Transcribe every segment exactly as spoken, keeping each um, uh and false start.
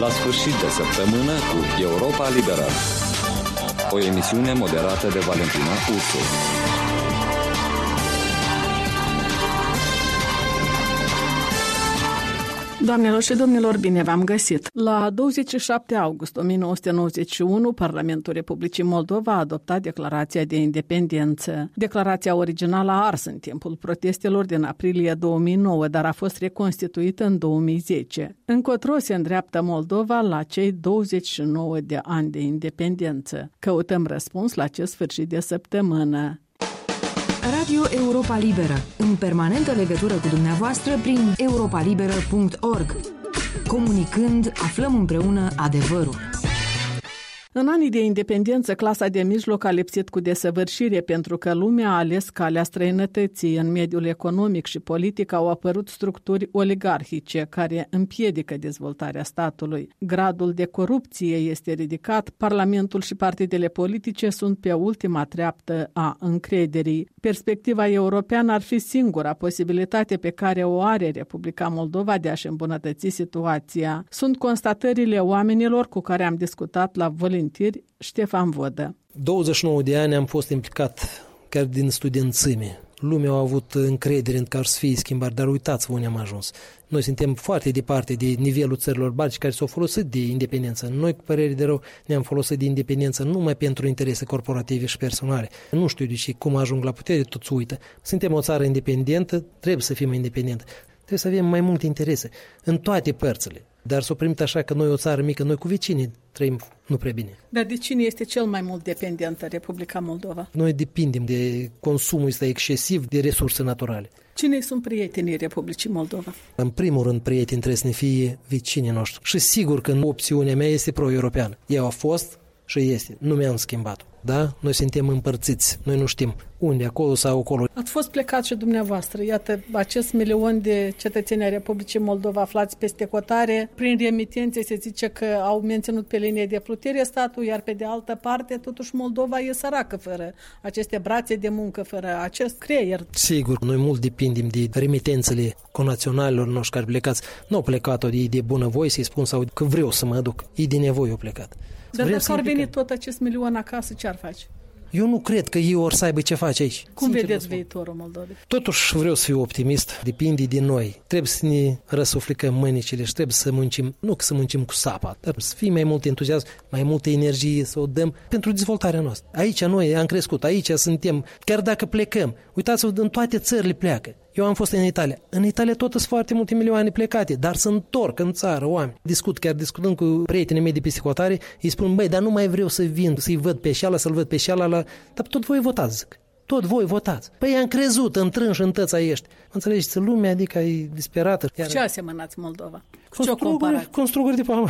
La sfârșit de săptămână cu Europa Liberă. O emisiune moderată de Valentina Ursu. Doamnelor și domnilor, bine v-am găsit! La douăzeci și șapte august o mie nouă sute nouăzeci și unu, Parlamentul Republicii Moldova a adoptat Declarația de Independență. Declarația originală a ars în timpul protestelor din aprilie două mii nouă, dar a fost reconstituită în două mii zece. Încotro se îndreaptă Moldova la cei douăzeci și nouă de ani de independență. Căutăm răspuns la acest sfârșit de săptămână. Radio Europa Liberă, în permanentă legătură cu dumneavoastră prin europa liberă punct org. Comunicând, aflăm împreună adevărul. În anii de independență, clasa de mijloc a lipsit cu desăvârșire pentru că lumea a ales calea străinătății. În mediul economic și politic au apărut structuri oligarhice care împiedică dezvoltarea statului. Gradul de corupție este ridicat, Parlamentul și partidele politice sunt pe ultima treaptă a încrederii. Perspectiva europeană ar fi singura posibilitate pe care o are Republica Moldova de a-și îmbunătăți situația. Sunt constatările oamenilor cu care am discutat la Volintiri. Ștefan Vodă. douăzeci și nouă de ani am fost implicat chiar din studențime. Lumea a avut încredere în care să fie schimbări, dar uitați-vă unde am ajuns. Noi suntem foarte departe de nivelul țărilor baltice care s-au folosit de independență. Noi, cu părere de rău, ne-am folosit de independență numai pentru interese corporative și personale. Nu știu de ce, cum ajung la putere, toți uită. Suntem o țară independentă, trebuie să fim independentă. Trebuie să avem mai multe interese în toate părțile. Dar s-o primit așa că noi, o țară mică, noi cu vecinii trăim nu prea bine. Dar de cine este cel mai mult dependentă Republica Moldova? Noi depindem de consumul ăsta excesiv de resurse naturale. Cine sunt prietenii Republicii Moldova? În primul rând, prieteni trebuie să ne fie vecinii noștri. Și sigur că opțiunea mea este pro-europeană. Eu a fost și este. Nu mi-am schimbat. Da? Noi suntem împărțiți. Noi nu știm unde, acolo sau acolo. Ați fost plecat și dumneavoastră. Iată, acest milion de cetățeni ai Republicii Moldova aflați peste hotare. Prin remitențe se zice că au menținut pe linie de plutire statul, iar pe de altă parte, totuși, Moldova e săracă fără aceste brațe de muncă, fără acest creier. Sigur, noi mult depindem de remitențele conaționalilor noștri care plecați. Nu au plecat-o de, de bunăvoie să-i spun sau că vreau să mă duc. E de nevoie au plecat. Dar dacă ar veni tot acest milion acasă, ce ar face? Eu nu cred că ei or să aibă ce face aici. Cum Sincer vedeți viitorul Moldovei? Totuși vreau să fiu optimist. Depinde de noi. Trebuie să ne răsuflicăm mânicile și trebuie să muncim, nu că să muncim cu sapa, dar să fie mai mult entuziasm, mai multă energie, să o dăm pentru dezvoltarea noastră. Aici noi am crescut, aici suntem. Chiar dacă plecăm, uitați-vă, în toate țările pleacă. Eu am fost în Italia. În Italia tot sunt foarte multe milioane plecate, dar se întorc în țară oameni. Discut, chiar discutând cu prietenii mei de pe psihotare, îi spun, băi, dar nu mai vreau să vin, să-i văd pe șeala, să-l văd pe șeala, la... dar tot voi votați, zic. Tot voi votați. Păi am crezut în trânși, în tăța ești. Înțelegeți, lumea adică e disperată. Cu ce asemănați Moldova? Cu struguri, cu struguri de palmă.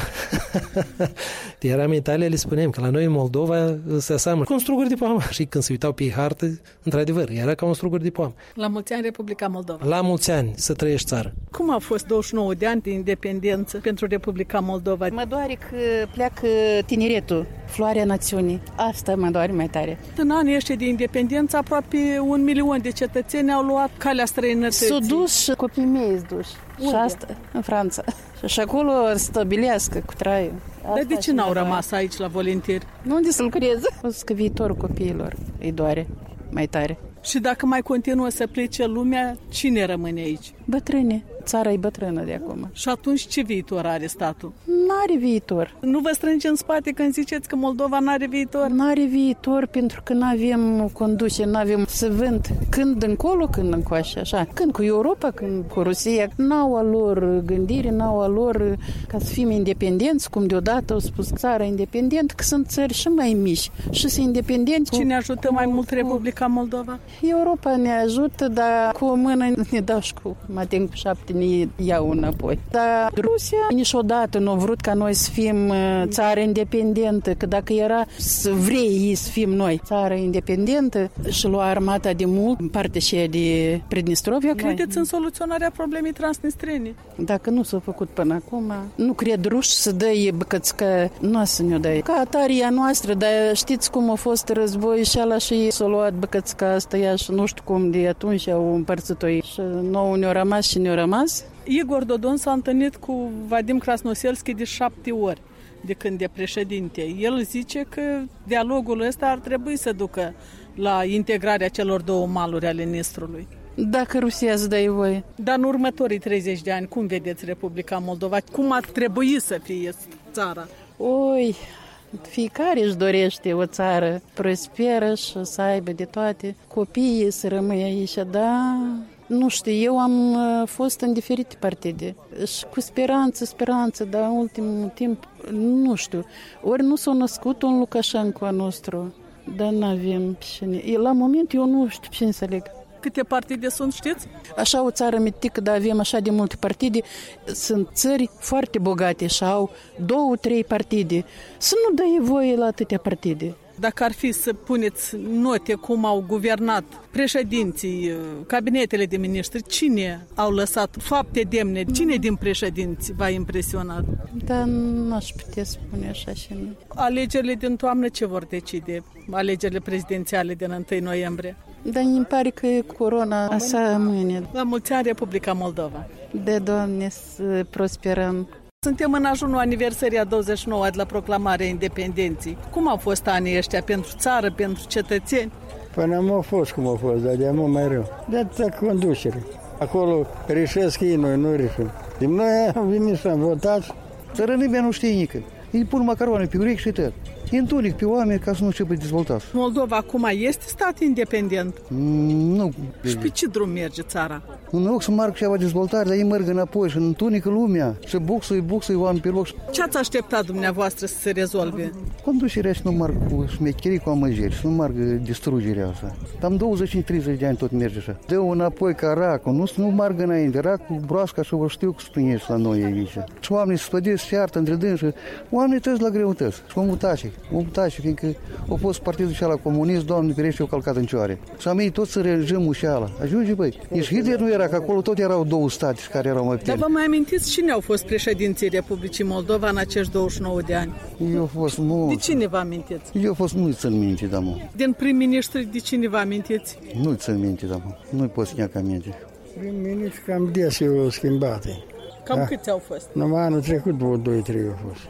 Eram în Italia, le spuneam că la noi în Moldova se aseamănă cu struguri de palmă. Și când se uitau pe hartă, într-adevăr, era ca un struguri de palmă. La mulți ani Republica Moldova. La mulți ani să trăiești țară. Cum au fost douăzeci și nouă de ani de independență pentru Republica Moldova? Mă doare că pleacă tineretul, floarea națiunii. Asta mă doare mai tare. În anii ăștia de independență, aproape un milion de cetățeni au luat calea străinătății. S-au dus și copiii mei s-au dus. Și asta, în Franța. Și acolo stabilească cu traiul. Dar de ce n-au rămas aici la Volintiri? Unde să lucreze? O să că viitorul copiilor îi doare mai tare. Și dacă mai continuă să plece lumea, cine rămâne aici? Bătrâne. Țara e bătrână de acum. Și atunci ce viitor are statul? N-are viitor. Nu vă strânge în spate când ziceți că Moldova n-are viitor? N-are viitor pentru că n-avem conduce, n-avem să vând. Când încolo, când încoace, așa. Când cu Europa, când cu Rusia. N-au a lor gândire, n-au a lor ca să fim independenți, cum deodată au spus țara independent, că sunt țări și mai mici și sunt independenți. Cine ajută mai mult Republica Moldova? Europa ne ajută, dar cu o mână ne dau și cu matin cu șapte ne iau înapoi. Dar Rusia niciodată nu a vrut ca noi să fim țară independentă, că dacă era să vrei să fim noi țară independentă și lua armata de mult în partea și de Pridnistrovia. Credeți în soluționarea problemei transnistrene? Dacă nu s-a făcut până acum, nu cred ruși să dăie băcățică, nu o să ne-o dăie. Ca ataria noastră, dar știți cum a fost război și ala și s-a luat băcățica asta ea și nu știu cum de atunci au împărțit-o și nouă ne-au rămas și ne-au rămas. Igor Dodon s-a întâlnit cu Vadim Krasnoselski de șapte ori de când e președinte. El zice că dialogul ăsta ar trebui să ducă la integrarea celor două maluri ale Nistrului. Dacă Rusia îți dă voie. Dar în următorii treizeci de ani, cum vedeți Republica Moldova? Cum ar trebui să fie țara? Oi, fiecare își dorește o țară prosperă și să aibă de toate. Copiii să rămâie aici, dar nu știu, eu am fost în diferite partide și cu speranță, speranță, dar în ultimul timp, nu știu, ori nu s-a născut un Lukashenko al nostru, dar n-avem cine. La moment eu nu știu cine să leg. Câte partide sunt, știți? Așa o țară mitică, dar avem așa de multe partide. Sunt țări foarte bogate și au două, trei partide. Să nu dai voie la atâtea partide. Dacă ar fi să puneți note cum au guvernat președinții, cabinetele de miniștri, cine au lăsat fapte demne? Cine din președinți v-a impresionat? Dar n-aș putea spune așa și nu. Alegerile din toamnă ce vor decide? Alegerile prezidențiale din întâi noiembrie? Dar îmi pare că corona așa mâine. La mulți ani Republica Moldova. De Doamne să prosperăm. Suntem în ajunul aniversării a douăzeci și nouă de la proclamarea independenței. Cum au fost anii ăștia pentru țară, pentru cetățeni? Până am fost cum a fost, dar de mult mai rău. De atâta conducere. Acolo reșesc ei, noi nu reșim. Din noi am venit să am votat. Țără nimeni nu știe nică. Îi pun macaroane pe urechi și tot. E întunic pe oameni ca să nu începe dezvoltați. Moldova acum este stat independent? Mm, nu. Și pe ce drum merge țara? În loc să marc ceva dezvoltare, dar ei merg înapoi și întunică lumea. Și buxă-i, buxă-i oameni pe loc. Ce ați așteptat dumneavoastră să se rezolve? Conducerea și nu marg cu șmecherii, cu amăjeri, și nu marg distrugerea asta. Am douăzeci treizeci de ani tot merge așa. Dă-o înapoi ca racul, nu, nu marg înainte. Racul, broasca și o știu că spuneți la noi aici. Și oamenii se spădesc, se iartă între dânsi. Oamenii trăiesc la greutăți. Și mă mutași. Mă mutași, fiindcă a fost partidul și ala comunist, Doamne ferește, o călcat în cioare. Și am ei tot să regimul și ala. Ajunge, băi. Nici Hitler nu era, că acolo tot erau două state care erau mai puternici. Dar vă mai amintiți cine au fost președinții Republicii Moldova în acești douăzeci și nouă de ani? Eu au fost mult. De cine vă amintiți? Eu au fost, nu-i țin minte, da, mă. Din prim-ministri, de cine vă amintiți? Nu-i țin minte, da, mă. Nu-i pot să ia minte. Prim-ministru cam des eu schimbate. Cam da. Câți au fost? Numai anul trecut, vreo doi trei au fost.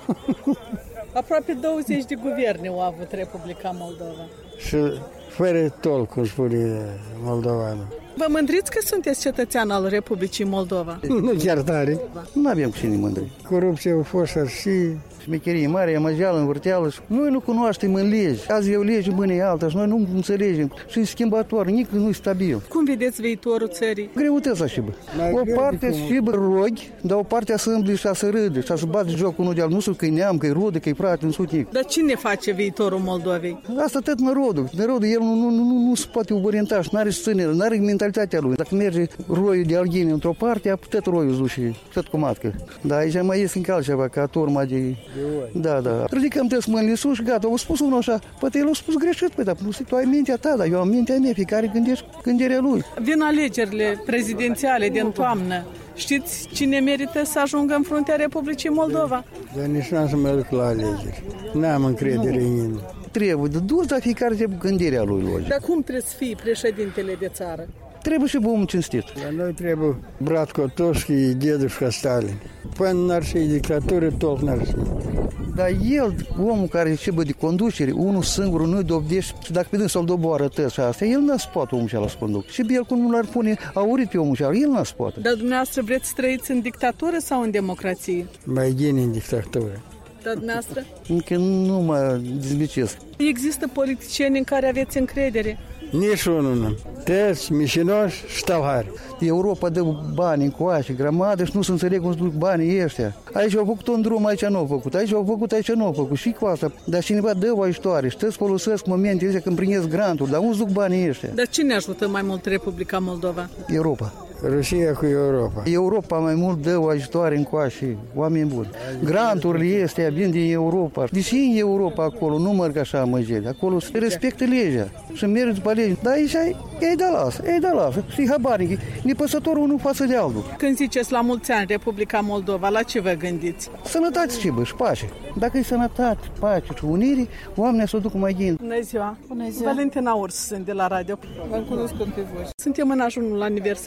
Aproape douăzeci de guverne au avut Republica Moldova. Și fără tol, cum spune moldovanul. Vă mândriți că sunteți cetățean al Republicii Moldova? Nu chiar tare. Nu avem cu cine mândri. Corupția a fost și... Șmecherie mare, amăgeală, învârteală. Noi nu cunoaștem în legi. Azi e o lege, mâine e alta și noi nu înțelegem. Și e schimbator, nici nu e stabil. Cum vedeți viitorul țării? Greutăți așa, bă. O parte și bă rogi, dar o parte să îmbli și să râde și să bate jocul unul de al nostru, că e neam, că e rudă, că e frate, în sutic. Dar cine face viitorul Moldovei? Asta tot narodul. Narodul, el nu, nu, nu, nu se poate orienta și n-are susținere, n-are mentalitatea lui. Dacă merge roiul de alghine într-o parte, tot roiul duce, tot cu matcă. Dar aici mai ies încă altceva, ca turma de... Da, da. Ridicăm des mâinile sus și gata. Au spus unul așa, poate el a spus greșit, păi, dar nu, tu ai mintea ta, dar eu am mintea mea, fiecare gândești gândirea lui. Vin alegerile prezidențiale din toamnă. Știți cine merită să ajungă în fruntea Republicii Moldova? Dar nici n-am să mă duc la alegeri. N-am încredere în el. Trebuie, de dur, dar fiecare trebuie gândirea lui logic. Dar cum trebuie să fie președintele de țară? Trebuie și omul cinstit. La noi trebuie brat Kotovski, dedușca Stalin. Până n-ar fi dictatură, tot n-ar fi. Dar el, omul care și bă de conducere, unul singur nu-i dobdești și dacă pe dâns să-l doboară tăți astea, el n-a spate omul și-ala să conduc. Și el cum nu l-ar pune aurit pe omul și-ala, el n-a spate. Dar dumneavoastră vreți să trăiți în dictatură sau în democrație? Mai bine în dictatură. Dar dumneavoastră? Încă nu mă dezbicesc. Există politicieni în care aveți încredere? Nici unul nu. Tăți, mișinoși și tauhari. Europa dă bani încoace, grămadă și nu se înțeleg cum se duc banii ăștia. Aici au făcut un drum, aici nu au făcut. Aici au făcut, aici nu au făcut. Și cu asta. Dar cineva dă o ajutoare și tăți folosesc momentele astea când primesc granturi. Dar unde se duc banii ăștia? Dar cine ajută mai mult Republica Moldova? Europa. Rusia cu Europa. Europa mai mult dă o ajutoare încoace, oameni buni. Granturile astea vin din Europa. Deși în Europa acolo nu merg așa măgeli. Acolo se respectă legea și merg după lege. Dar aici ei da lasă, ei da lasă. Și habarnic, nepăsătorul unul față de altul. Când ziceți la mulți ani Republica Moldova, la ce vă gândiți? Sănătate și bă, și pace. Dacă e sănătate, pace și unire, oamenii să o duc mai gând. Bună ziua! Bună ziua! Valentina Urs sunt de la radio. V-am cunoscut pe voi. Suntem în ajunul aniversării a douăzeci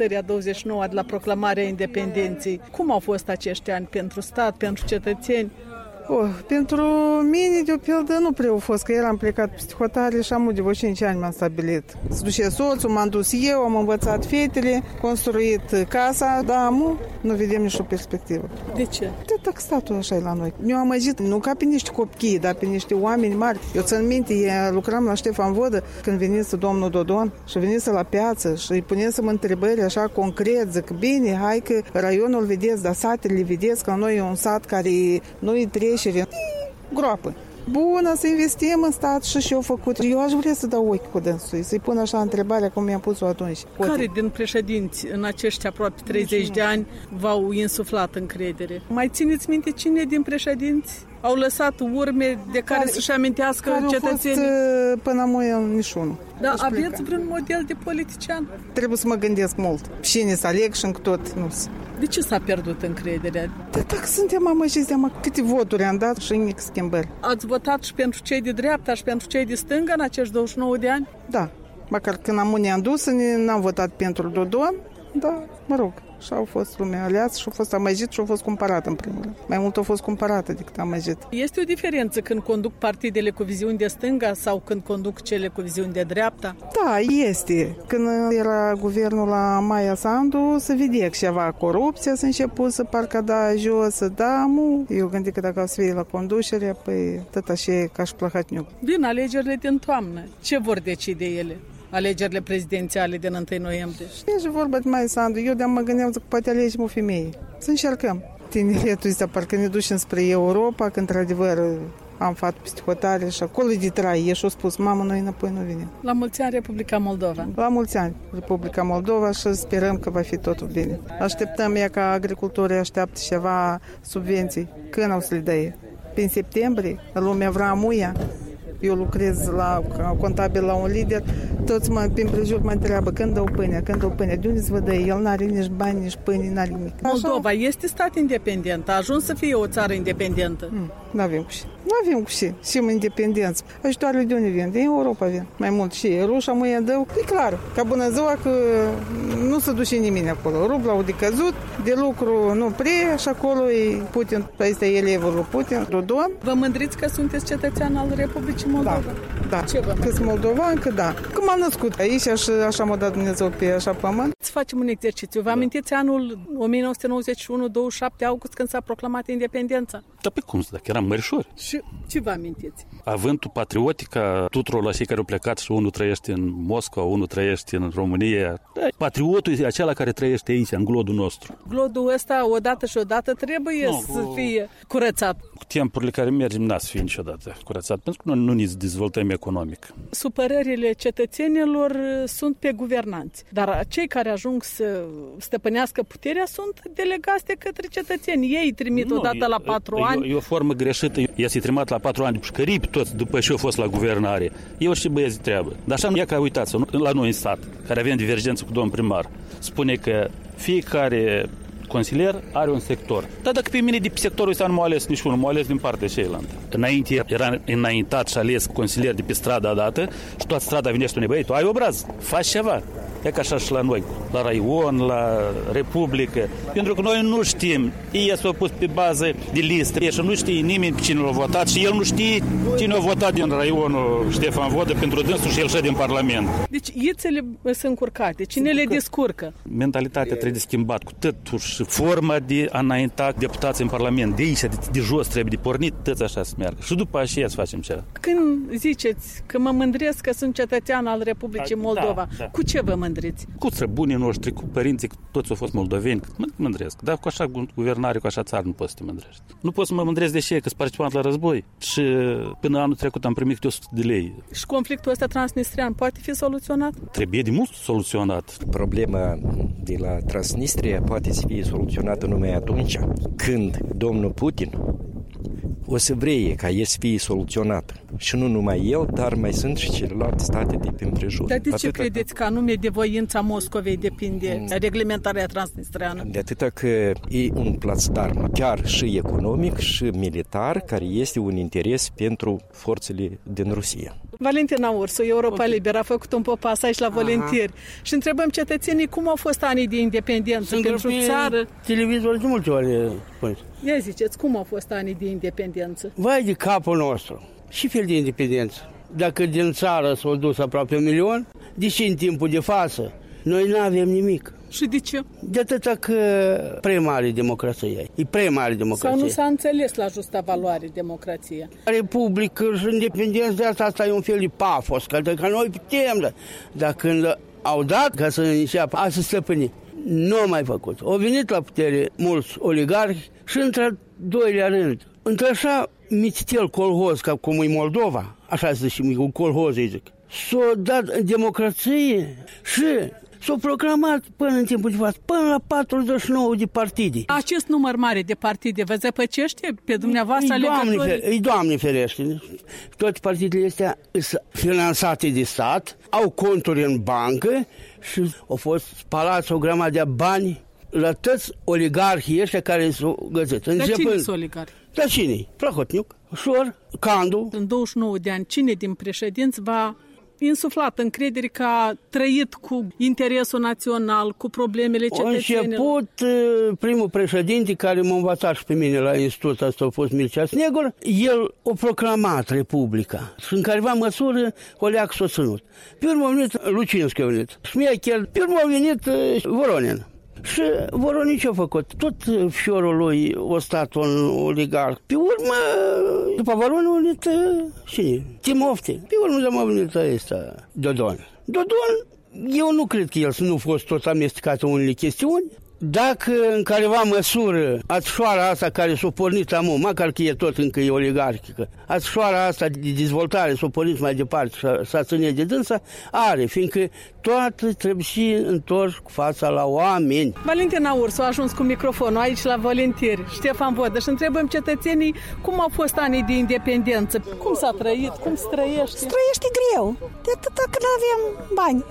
nouăzeci și nouă, de la proclamarea independenței. Cum au fost acești ani pentru stat, pentru cetățeni? Oh, pentru mine, de o pildă, nu prea a fost, că eram plecat peste hotare și am de cinci ani m-am stabilit. Se duce soțul, m-am dus eu, am învățat fetele, construit casa, dar amu, nu vedem nicio perspectivă. De ce? De dacă statul așa e la noi. Eu am amăgit, nu ca pe niște copii, dar pe niște oameni mari. Eu țin minte, eu lucram la Ștefan Vodă când venise domnul Dodon și venise la piață și îi punesem întrebări așa concret, zic, bine, hai că raionul vedeți, dar satele vedeți, că noi e un sat care nu-i trece groapă. Bună, să investim în stat și și-au făcut. Eu aș vrea să dau ochi cu dânsul, să-i pun așa întrebarea cum mi-am pus-o atunci. Care din președinți în acești aproape treizeci de ani v-au insuflat încredere? Mai țineți minte cine din președinți au lăsat urme de care, care să-și amintească care cetățenii? Care au fost până acum niciunul. Da, aveți vreun model de politician? Trebuie să mă gândesc mult. Cine să aleg și încă tot nu știu. De ce s-a pierdut încrederea? De dacă suntem amăjiți de câte voturi am dat și nici schimbări. Ați votat și pentru cei de dreapta și pentru cei de stânga în acești douăzeci și nouă de ani? Da. Măcar când am ne-am dus, n-am votat pentru Dodon, dar, mă rog, și au fost lumea aleasă și au fost amăjit și au fost cumpărat în primul rând. Mai mult au fost cumpărată decât amăjit. Este o diferență când conduc partidele cu viziuni de stânga sau când conduc cele cu viziuni de dreapta? Da, este. Când era guvernul la Maia Sandu, se vedea ceva corupție, s-a început să parcă da jos, da, mu. Eu gândesc că dacă o să fie la conducere, păi tot așa e ca și plăhatniuc. Vin alegerile din toamnă. Ce vor decide ele? Alegerile prezidențiale din întâi noiembrie. E vorba de Maia Sandu. Eu de-am mă gândeam că poate alegem o femeie. Să încercăm. Tineretul ăsta parcă ne ducem spre Europa, că într-adevăr am fat peste hotare și acolo de trai. E și-o spus, mamă, noi înapoi nu venim. La mulți ani Republica Moldova. La mulți ani Republica Moldova și sperăm că va fi totul bine. Așteptăm ea ca agricultorii așteaptă ceva subvenții. Când o să le dăie? Prin septembrie? Lumea vrea amuia. Eu lucrez la contabil la un lider, toți mă, prin prejur mă întreabă când dau pâinea, când dau pâinea, de unde să vă dă? El n-are nici bani, nici pâine, n-are nimic. Moldova este stat independent, a ajuns să fie o țară independentă. Mm, n-avem cu ce. Nu avem cu ce. Suntem independenți. Ajutoarele de unde vin? Din Europa vin. Mai mult și rușa mâine dău. E clar, ca bună ziua că nu se duce nimeni acolo. Rubla de căzut, de lucru nu prea și acolo e Putin, este elevul lui Putin, Dodon. Vă mândriți că sunteți cetățean al Republicii Moldova? Da, da. Ce vă că sunt moldovan, că da. Că m-am născut aici și așa m-a dat Dumnezeu pe așa pământ. Să facem un exercițiu. Vă amintiți anul o mie nouă sute nouăzeci și unu, douăzeci și șapte august, când s-a proclamat independența? Da, pe cum să, dacă eram mărișori. Și ce vă amintiți? Avântul patriotic a tuturor la cei care au plecat și unul trăiește în Moscova, unul trăiește în România. Da, patriotul e acela care trăiește aici, în glodul nostru. Glodul ăsta, odată și odată, trebuie no, să fie curățat. Cu timpurile care mergem, n-a să fie niciodată curățat, pentru că noi nu ne dezvoltăm economic. Supărările cetățenilor sunt pe guvernanți, dar cei care ajung să stăpânească puterea sunt delegați de către cetățeni. Ei trimit no, odată la patru e, ani. E o formă greșită. Este trimat la patru ani pușcării pe toți după ce au fost la guvernare. Eu și băieți treabă. Dar așa nu e ca, uitați, la noi în stat, care avem divergență cu domnul primar, spune că fiecare consilier are un sector. Dar dacă pe mine de pe sectorul ăsta nu m-a ales niciunul, m-a ales din partea cealaltă. Înainte era înaintat și ales consilier de pe strada dată și toată strada vine și spune, băi, tu ai obraz, faci ceva. E ca așa și la noi, la Raion, la Republică. Pentru că noi nu știm. Ei s-au pus pe bază de listă și nu știe nimeni cine l-a votat și el nu știe cine a votat din Raionul Ștefan Vodă pentru dânsul și el și din Parlament. Deci ițele sunt încurcate. Cine le descurcă? Mentalitatea trebuie schimbat cu totuși forma de a înainta deputați în Parlament. De aici, de, de jos trebuie de pornit, toți așa să meargă. Și după aceea să facem ceva. Când ziceți că mă mândresc că sunt cetățean al Republicii Moldova, da, da. Cu ce vă mândriți? Cu străbunii noștri, cu părinții, toți au fost moldoveni, mă mândresc. Dar cu așa guvernare, cu așa țară nu poți să te mândrești. Nu poți să mă mândresc de ce, că sunt participant la război și până anul trecut am primit o sută de lei. Și conflictul ăsta transnistrian poate fi soluționat? Trebuie de mult soluționat. Problema de la Transnistria poate să fie soluționată numai atunci când domnul Putin o să vrea ca el să fie soluționat. Și nu numai el, dar mai sunt și celelalte state de pe împrejur. Dar de ce atâta credeți că anume de voința Moscovei depinde mm. reglementarea transnistreană? De atâta că e un plațdarm chiar și economic și militar care este un interes pentru forțele din Rusia. Valentina Ursu, Europa Liberă, a făcut un popasaj la voluntari și întrebăm cetățenii cum au fost anii de independență Sunt pentru țară. Televizor de multe ori. Ia ziceți, cum au fost anii de independență? Vai de capul nostru. Și fel de independență. Dacă din țară s-au dus aproape un milion, de ce în timpul de față noi nu avem nimic? Și de ce? De atâta că prea mare democrație. E prea mare democrație. Sau nu s-a înțeles la justa valoare democrația? Republică și independență de asta, asta e un fel de pafos, că, că noi putem, da. Dar când au dat ca să înceapă a se stăpâni, nu au mai făcut. Au venit la putere mulți oligarhi și într-al doilea rând, într-așa mititel colhoz, ca cum e Moldova, așa se zice, cu colhoz îi zic, s-a dat democrație și s-a proclamat până în timpul de față, până la patruzeci și nouă de partide. Acest număr mare de partide vă zăpăcește pe dumneavoastră alegătorii? Îi Doamne ferește. Toate partidele astea sunt finanțate de stat, au conturi în bancă și au fost spalați o grămadă de bani la toți oligarhii ăștia care s-au găsit. Dar cine sunt oligarhi? Dar cine? Plahotniuc, Șor, Candu. În douăzeci și nouă de ani, cine din președinți va insuflat încredere că a trăit cu interesul național, cu problemele cetățenilor? A început primul președinte care m-a învățat și pe mine la institut, asta a fost Mircea Snegur, el a proclamat Republica și în careva măsură o leac s-a ținut. Pe urmă a venit Lucinscu, a venit Șmechel, pe urmă a venit Voronin. Și Voronin ce-a făcut? Tot fiorul lui a stat un oligarh. Pe urmă, după Voronin a venit cine? Timofte. Pe urmă a venit ăsta, Dodon. Dodon, eu nu cred că el să nu fost tot amestecat în unele chestiuni. Dacă în careva măsură ațioara asta care s-a pornit amul, măcar că e tot încă e oligarhică, ațioara asta de dezvoltare s-a pornit mai departe și s-a ținut de dânsa, are, fiindcă toată trebuie și întors cu fața la oameni. Valentina Ursu a ajuns cu microfonul aici la voluntari, Ștefan Vodă, și întrebăm cetățenii cum au fost anii de independență, cum s-a trăit, cum se trăiește? Se trăiește greu, de atâta că nu avem bani.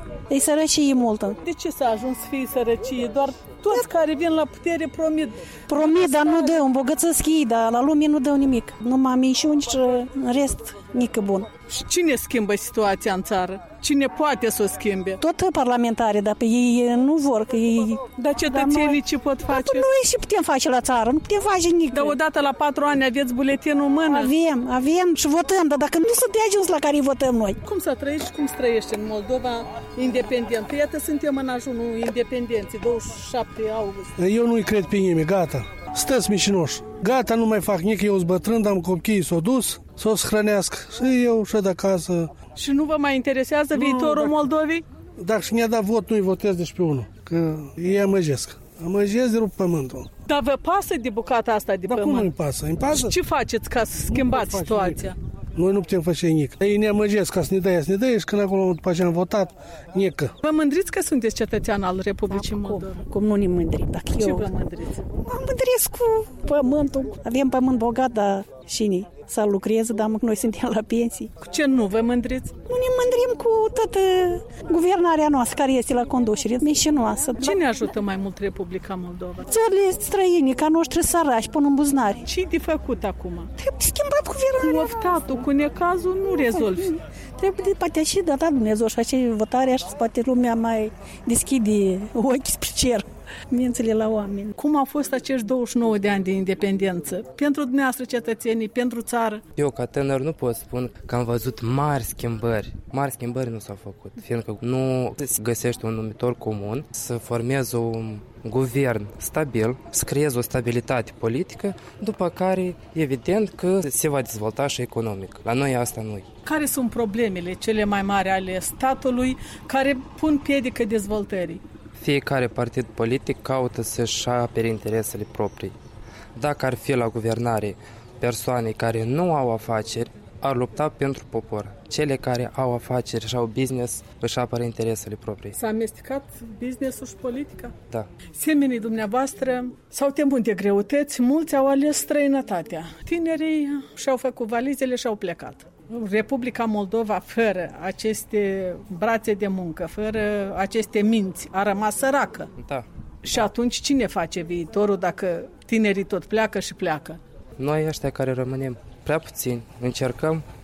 E sărăcie multă. De ce s-a ajuns să fie sărăcie? Doar toți de... care vin la putere promit. Promit, dar nu dă, îmbogățesc ei, dar la lume nu dă nimic. Numai minciuni și în rest, nică bun. Și cine schimbă situația în țară? Cine poate să o schimbe? Tot parlamentarii, dar pe ei nu vor, că ei... Dar cetățenii noi... ce pot face? Noi și putem face la țară, nu putem face nici. Dar odată la patru ani aveți buletinul în mână? Avem, avem și votăm, dar dacă nu se de ajuns la care votăm noi. Cum să trăiești și cum să trăiești în Moldova independentă? Iată, suntem în ajunul independenței, douăzeci și șapte august. Eu nu-i cred pe nimeni, gata. Stăți mișinoși. Gata, nu mai fac nici, eu sunt bătrân, am copiii s-o dus, s-o hrănească și eu și de acasă. Și nu vă mai interesează nu, viitorul dacă, Moldovei? Dacă și mi-a dat vot, nu-i votez deci pe unul, că ei amăjesc. Amăjesc de rup pământul. Dar vă pasă de bucata asta de Dar pământ? Dar cum nu-i pasă? Îmi pasă? Și ce faceți ca să schimbați situația? Nic. Noi nu putem face nimic. Ei ne amăgesc ca să ne dea, să ne dea și când acolo după ce am votat, nică. Vă mândriți că sunteți cetățean al Republicii da, Moldova? Cum, cum nu ne mândrim? Dacă ce eu... vă mândriți? Mă mândresc cu pământul. Avem pământ bogat, dar cine să lucreze, dar noi suntem la pensii. Cu ce nu vă mândriți? Nu ne mândrim cu toată guvernarea noastră care este la conducere, mișinoasă. Cine ajută mai mult Republica Moldova? Țările străine, ca noștri sărași, până în buzunare. Ce-i de făcut acum? Trebuie schimbat guvernarea Cu oftatul, cu necazul, nu rezolvi. Trebuie de poate și de dat Dumnezeu și așa votarea și poate lumea mai deschide ochii spre cer. Mințile la oameni. Cum au fost acești douăzeci și nouă de ani de independență? Pentru dumneavoastră cetățenii, pentru țară? Eu ca tânăr nu pot spun că am văzut mari schimbări. Mari schimbări nu s-au făcut, fiindcă nu se găsește un numitor comun să formeze un guvern stabil, să creeze o stabilitate politică, după care, evident, că se va dezvolta și economic. La noi asta nu-i. Care sunt problemele cele mai mari ale statului care pun piedică dezvoltării? Fiecare partid politic caută să-și apere interesele proprii. Dacă ar fi la guvernare persoane care nu au afaceri, ar lupta pentru popor. Cele care au afaceri și au business își apără interesele proprii. S-a amestecat business-ul și politica? Da. Semenii dumneavoastră s-au temut de greutăți, mulți au ales străinătatea. Tinerii și-au făcut valizele și-au plecat. Republica Moldova, fără aceste brațe de muncă, fără aceste minți, a rămas săracă. Da. Și atunci cine face viitorul dacă tinerii tot pleacă și pleacă? Noi ăștia care rămânem prea puțini, încercăm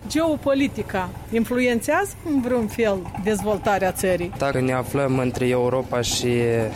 Geopolitica influențează în vreun fel dezvoltarea țării? Dacă ne aflăm între Europa și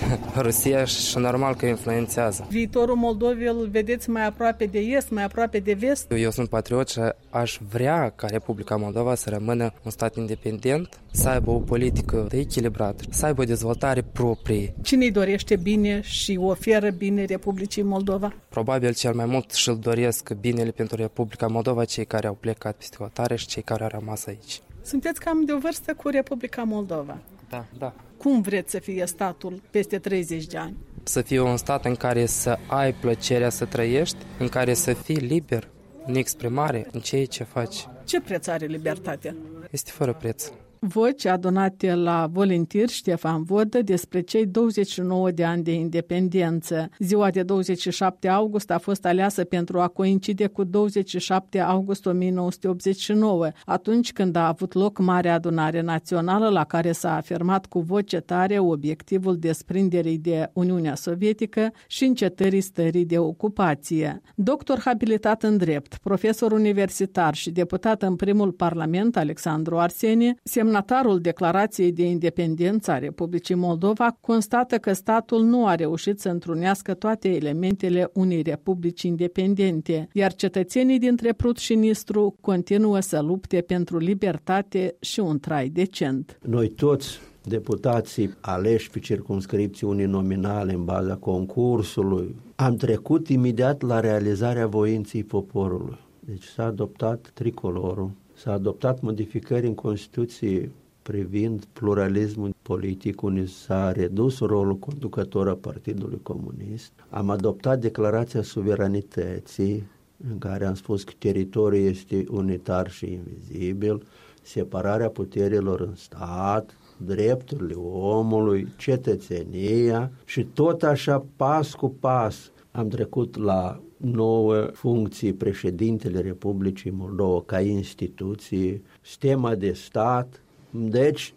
Rusia, și normal că influențează. Viitorul Moldovei îl vedeți mai aproape de est, mai aproape de vest? Eu sunt patriot și aș vrea ca Republica Moldova să rămână un stat independent, să aibă o politică echilibrată, să aibă o dezvoltare proprie. Cine îi dorește bine și oferă bine Republicii Moldova? Probabil cel mai mult și-l doresc binele pentru Republica Moldova cei care au plecat peste hotare și cei care au rămas aici. Sunteți cam de o vârstă cu Republica Moldova. Da, da. Cum vreți să fie statul peste treizeci de ani? Să fie un stat în care să ai plăcerea să trăiești, în care să fii liber în exprimare, în ceea ce faci. Ce preț are libertatea? Este fără preț. Voci adunate la volunteer Ștefan Vodă despre cei douăzeci și nouă de ani de independență. Ziua de douăzeci și șapte august a fost aleasă pentru a coincide cu douăzeci și șapte august o mie nouă sute optzeci și nouă, atunci când a avut loc Marea Adunare Națională, la care s-a afirmat cu voce tare obiectivul desprinderii de Uniunea Sovietică și încetării stării de ocupație. Doctor habilitat în drept, profesor universitar și deputat în primul parlament, Alexandru Arsenie, semnatarul Declarației de Independență a Republicii Moldova, constată că statul nu a reușit să întrunească toate elementele unei republici independente, iar cetățenii dintre Prut și Nistru continuă să lupte pentru libertate și un trai decent. Noi toți, deputații aleși pe circumscripții uninominale în baza concursului, am trecut imediat la realizarea voinței poporului. Deci s-a adoptat tricolorul, s-a adoptat modificări în Constituție privind pluralismul politic, unde s-a redus rolul conducător a Partidului Comunist. Am adoptat Declarația Suveranității, în care am spus că teritoriul este unitar și invizibil, separarea puterilor în stat, drepturile omului, cetățenia și tot așa, pas cu pas, am trecut la nouă funcții președintele Republicii Moldova ca instituție, sistema de stat. Deci,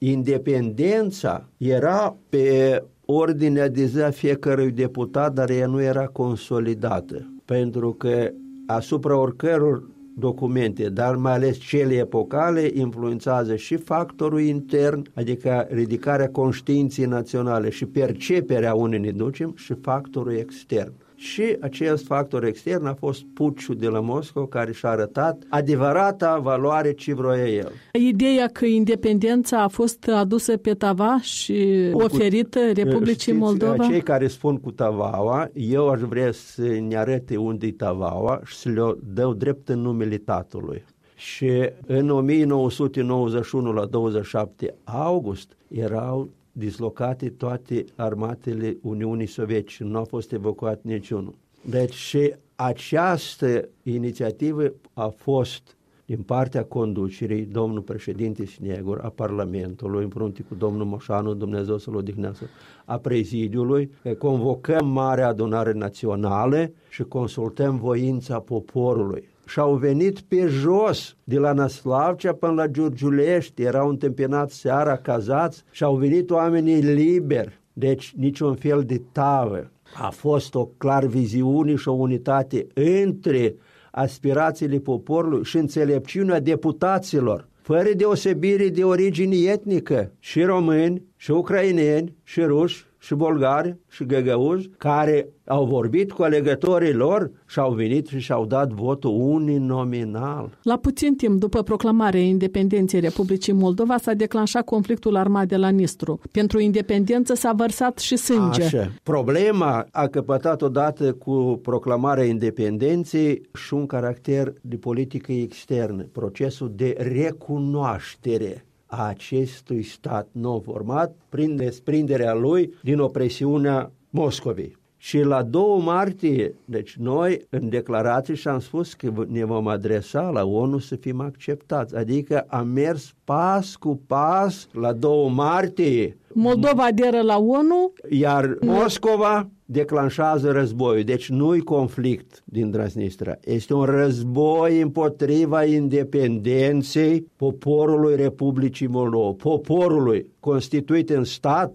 independența era pe ordinea de zi a fiecărui deputat, dar ea nu era consolidată, pentru că asupra oricăror documente, dar mai ales cele epocale, influențează și factorul intern, adică ridicarea conștiinței naționale și perceperea unde ne ducem, și factorul extern. Și acest factor extern a fost puciul de la Moscova, care și-a arătat adevărata valoare ce vroia el. Ideea că independența a fost adusă pe tava și oferită Republicii Știți, Moldova? Cei care spun cu tavaua, eu aș vrea să ne arate unde e tavaua și să le dau drept în numele tatălui. Și în o mie nouă sute nouăzeci și unu, la douăzeci și șapte august, erau dislocate toate armatele Uniunii Sovietice, nu a fost evacuat niciunul. Deci și această inițiativă a fost din partea conducerii, domnul președinte Snegur, a Parlamentului, împreună cu domnul Moșanu, Dumnezeu să-l odihnească, a prezidiului, că convocăm Marea Adunare Națională și consultăm voința poporului. Și au venit pe jos, de la Năslavcea până la Giurgiulești, erau întâmpinați seara, cazați, și au venit oamenii liberi, deci niciun fel de tavă. A fost o clar viziune și o unitate între aspirațiile poporului și înțelepciunea deputaților, fără deosebire de origine etnică, și români, și ucraineni, și ruși, și bulgari, și găgăuzi, care au vorbit cu alegătorii lor și au venit și și-au dat votul uninominal. La puțin timp după proclamarea independenței Republicii Moldova s-a declanșat conflictul armat de la Nistru. Pentru independență s-a vărsat și sânge. Așa. Problema a căpătat odată cu proclamarea independenței și un caracter de politică externă, procesul de recunoaștere a acestui stat nou format prin desprinderea lui din opresiunea Moscovei. Și la doi martie, deci noi în declarație și-am spus că ne vom adresa la ONU să fim acceptați, adică am mers pas cu pas la doi martie. Moldova aderă la ONU, iar Moscova declanșează războiul. Deci nu-i conflict din Transnistria. Este un război împotriva independenței poporului Republicii Moldova. Poporului constituit în stat,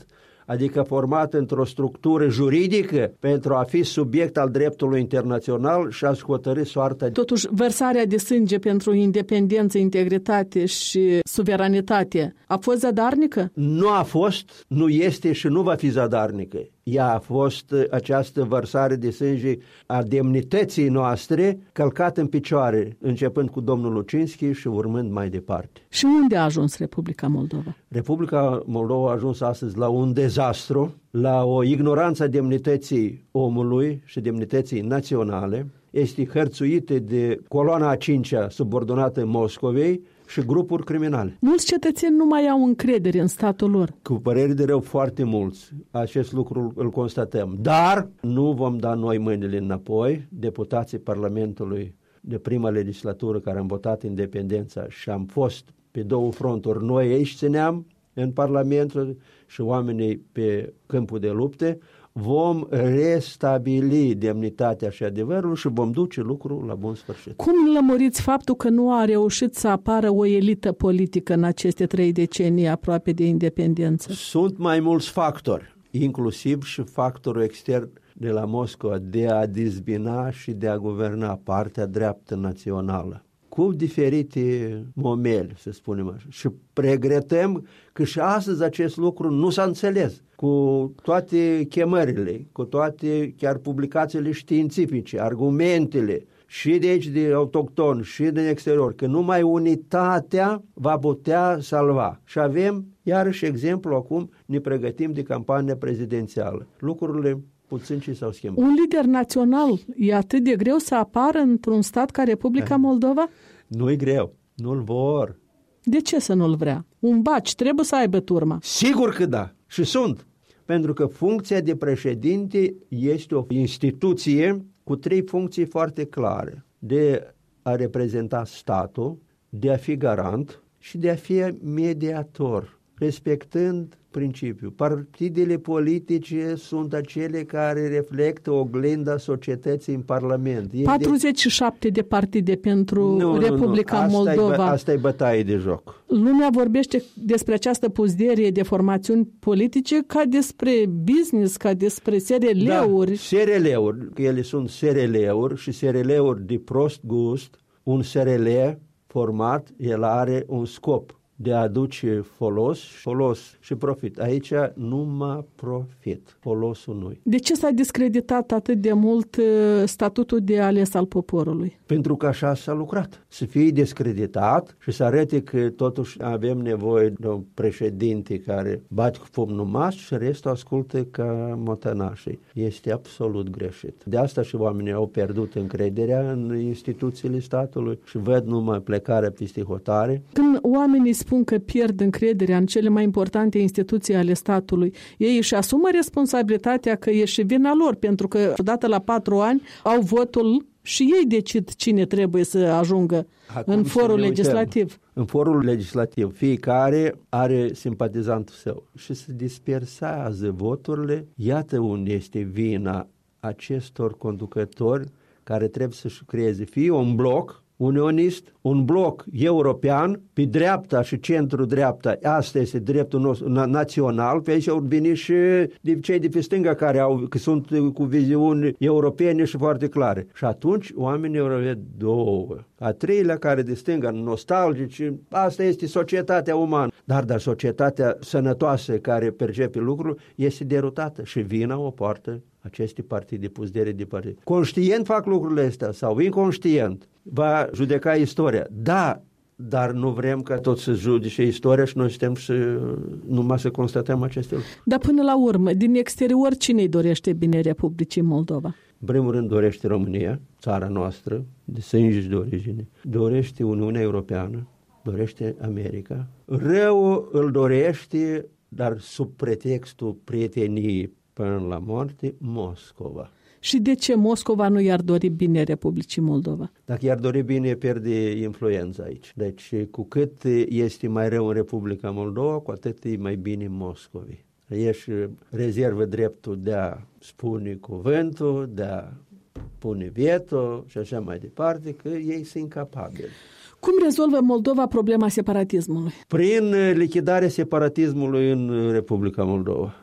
adică format într-o structură juridică pentru a fi subiect al dreptului internațional și a-și hotărî soarta. Totuși, vărsarea de sânge pentru independență, integritate și suveranitate a fost zadarnică? Nu a fost, nu este și nu va fi zadarnică. Ea a fost această vărsare de sânge a demnității noastre călcată în picioare, începând cu domnul Lucinski și urmând mai departe. Și unde a ajuns Republica Moldova? Republica Moldova a ajuns astăzi la un dezastru, la o ignoranță a demnității omului și demnității naționale. Este hărțuită de coloana a cincea subordonată Moscovei și grupuri criminale. Mulți cetățeni nu mai au încredere în statul lor. Cu păreri de rău foarte mulți. Acest lucru îl constatăm. Dar nu vom da noi mâinile înapoi. Deputații Parlamentului de prima legislatură care am votat independența și am fost pe două fronturi, noi aici țineam în Parlament și oamenii pe câmpul de lupte, vom restabili demnitatea și adevărul și vom duce lucrul la bun sfârșit. Cum lămuriți faptul că nu a reușit să apară o elită politică în aceste trei decenii aproape de independență? Sunt mai mulți factori, inclusiv și factorul extern de la Moscova de a dezbina și de a guverna partea dreaptă națională, cu diferite momeli, să spunem așa. Și regretăm că și astăzi acest lucru nu s-a înțeles. Cu toate chemările, cu toate chiar publicațiile științifice, argumentele, și de aici de autocton, și din exterior, că numai unitatea va putea salva. Și avem, iarăși exemplu, acum ne pregătim de campania prezidențială. Lucrurile puțin ce s-au schimbat. Un lider național e atât de greu să apară într-un stat ca Republica Moldova? Nu e greu, nu-l vor. De ce să nu-l vrea? Un baci trebuie să aibă turma. Sigur că da, și sunt. Pentru că funcția de președinte este o instituție cu trei funcții foarte clare. De a reprezenta statul, de a fi garant și de a fi mediator, respectând principiul. Partidele politice sunt acele care reflectă oglinda societății în Parlament. E patruzeci și șapte de... de partide pentru nu, Republica nu, nu. Asta Moldova. E, asta e bătaie de joc. Lumea vorbește despre această puzderie de formațiuni politice ca despre business, ca despre S R L-uri. Da, S R L-uri, că ele sunt S R L-uri și S R L-uri de prost gust. Un S R L format, el are un scop de a aduce folos, folos și profit. Aici numai profit, folosul nu. De ce s-a discreditat atât de mult statutul de ales al poporului? Pentru că așa s-a lucrat. Să fie discreditat și să arate că totuși avem nevoie de un președinte care bate cu pumnul mas și restul ascultă ca motănașii. Este absolut greșit. De asta și oamenii au pierdut încrederea în instituțiile statului și văd numai plecarea peste hotare. Când oamenii spun că pierd încrederea în cele mai importante instituții ale statului, ei își asumă responsabilitatea că e și vina lor, pentru că odată la patru ani au votul și ei decid cine trebuie să ajungă Acum în forul legislativ. În forul legislativ fiecare are simpatizantul său și se dispersează voturile. Iată unde este vina acestor conducători care trebuie să-și creeze fie un bloc unionist, un bloc european, pe dreapta și centru-dreapta, asta este dreptul nostru național, pe aici au venit și de cei de pe stânga care au, că sunt cu viziuni europene și foarte clare. Și atunci oamenii au avut două. A treilea care de stânga, nostalgici, asta este societatea umană. Dar, dar societatea sănătoasă care percepe lucrul este derutată și vina o poartă aceste partide, puzdere de partide. Conștient fac lucrurile astea sau inconștient va judeca istoria. Da, dar nu vrem ca tot să judece istoria și noi suntem să, numai să constatăm aceste lucruri. Dar până la urmă, din exterior, cine îi dorește bine Republicii Moldova? În primul rând dorește România, țara noastră, de sânge și de origine. Dorește Uniunea Europeană, dorește America. Răul îl dorește, dar sub pretextul prieteniei până la moarte, Moscova. Și de ce Moscova nu i-ar dori bine Republicii Moldova? Dacă i-ar dori bine, pierde influența aici. Deci, cu cât este mai rău în Republica Moldova, cu atât e mai bine Moscovei. Ești rezervă dreptul de a spune cuvântul, de a pune veto și așa mai departe, că ei sunt incapabili. Cum rezolvă Moldova problema separatismului? Prin lichidarea separatismului în Republica Moldova.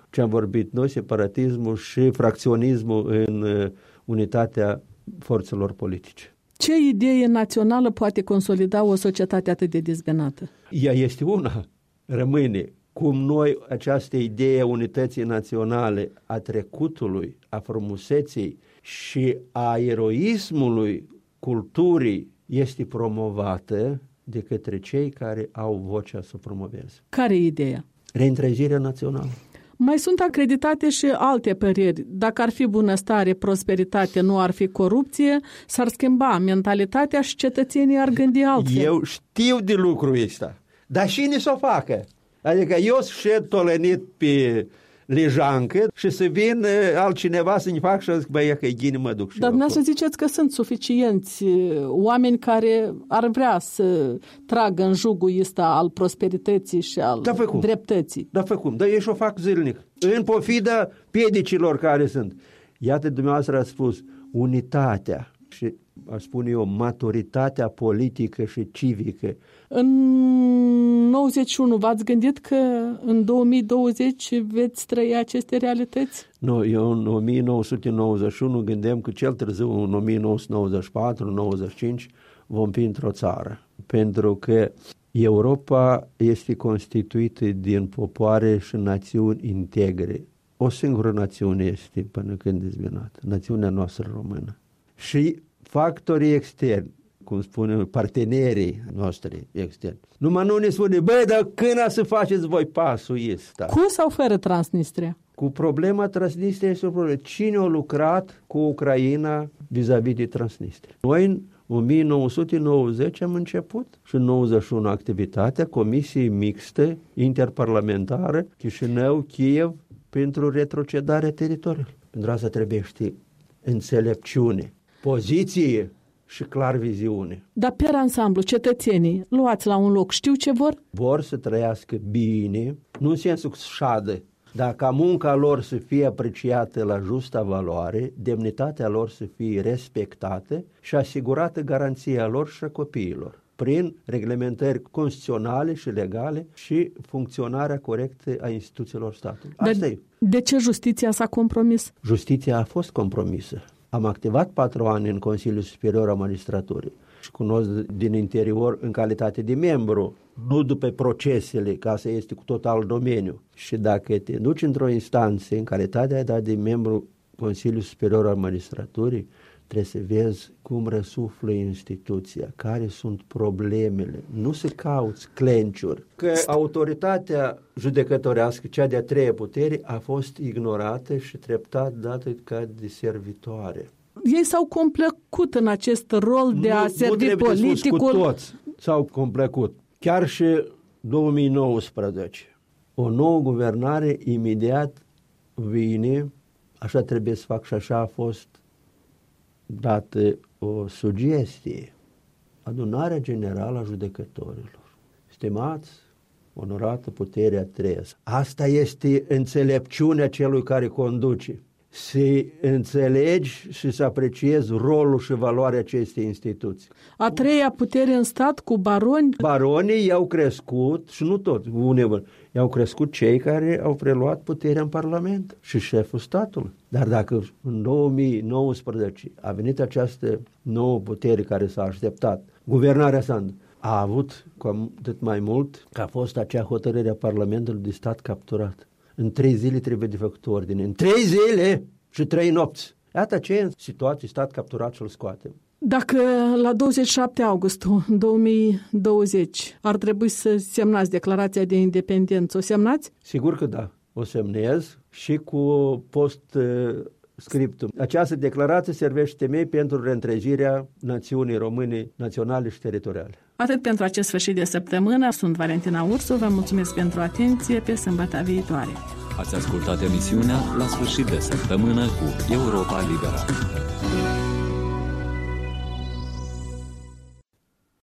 ce am vorbit noi, separatismul și fracționismul în unitatea forțelor politice. Ce idee națională poate consolida o societate atât de dezbinată? Ea este una, rămâne. Cum noi această idee a unității naționale, a trecutului, a frumuseții și a eroismului culturii este promovată de către cei care au vocea să o promoveze. Care e ideea? Reîntregirea națională. Mai sunt acreditate și alte păreri. Dacă ar fi bunăstare, prosperitate, nu ar fi corupție, s-ar schimba mentalitatea și cetățenii ar gândi altfel. Eu știu de lucrul ăsta, dar cine să o facă? Adică eu șed tolenit pe lejancă și să vin altcineva să-mi fac și zic, băi, că-i ghini, mă duc și Dar eu. Dar să ziceți că sunt suficienți oameni care ar vrea să tragă în jugul ăsta al prosperității și al da, dreptății. Da, fă cum? Da, eu și-o fac zilnic. În pofida piedicilor care sunt. Iată, dumneavoastră a spus, unitatea și, aș spune eu, maturitatea politică și civică. În nouăzeci și unu v-ați gândit că în două mii douăzeci veți trăi aceste realități? Nu, eu în o mie nouă sute nouăzeci și unu gândeam că cel târziu în o mie nouă sute nouăzeci și patru nouăzeci și cinci vom fi într-o țară. Pentru că Europa este constituită din popoare și națiuni integre. O singură națiune este până când dezbinată, națiunea noastră română. Și factorii externi, cum spune, partenerii noștri externi. Numai nu ne spune, băi, dar când să faceți voi pasul ăsta? Cu sau fără Transnistria? Cu problema Transnistria este o problemă. Cine a lucrat cu Ucraina vis-a-vis de Transnistria? Noi în o mie nouă sute nouăzeci am început și în nouăzeci și unu activitatea Comisiei Mixte Interparlamentară Chișinău-Kiev pentru retrocedarea teritorială. Pentru asta trebuie ști înțelepciune, poziție și clar viziune. Dar pe ansamblu, cetățenii luați la un loc, știu ce vor? Vor să trăiască bine, nu în sensul că șadă, dar ca munca lor să fie apreciată la justa valoare, demnitatea lor să fie respectată și asigurată garanția lor și a copiilor, prin reglementări constituționale și legale și funcționarea corectă a instituțiilor statului. Asta e. De ce justiția s-a compromis? Justiția a fost compromisă. Am activat patru ani în Consiliul Superior al Magistraturii și cunosc din interior în calitate de membru, nu după procesele, ca să este cu total domeniu. Și dacă te duci într-o instanță în calitatea ta de membru Consiliul Superior al Magistraturii, trebuie să vezi cum răsuflă instituția, care sunt problemele. Nu să cauți clenciuri. Că autoritatea judecătorească, cea de-a treia putere, a fost ignorată și treptat dată ca de servitoare. Ei s-au complecut în acest rol de nu, a servi nu politicul. Cu toți s-au complecut. Chiar și două mii nouăsprezece. O nouă guvernare imediat vine, așa trebuie să fac și așa a fost dată o sugestie. Adunarea Generală a Judecătorilor. Stimați, onorată puterea treia. Asta este înțelepciunea celui care conduce. Să înțelegi și să apreciezi rolul și valoarea acestei instituții. A treia putere în stat cu baroni? Baronii i-au crescut, și nu toți, uneori, i-au crescut cei care au preluat puterea în Parlament și șeful statului. Dar dacă în două mii nouăsprezece a venit această nouă putere care s-a așteptat, guvernarea Sandu a avut cu atât mai mult că a fost acea hotărâre a Parlamentului de stat capturat. În trei zile trebuie de făcut ordine. În trei zile și trei nopți. Iată ce în situație stat capturat și-l scoatem. Dacă la douăzeci și șapte august două mii douăzeci ar trebui să semnați declarația de independență, o semnați? Sigur că da. O semnez și cu post-scriptum. Această declarație servește temei pentru reîntregirea națiunii române naționale și teritoriale. Atât pentru acest sfârșit de săptămână. Sunt Valentina Ursu, vă mulțumesc pentru atenție, pe sâmbătă viitoare. Ați ascultat emisiunea La sfârșit de săptămână cu Europa Liberă.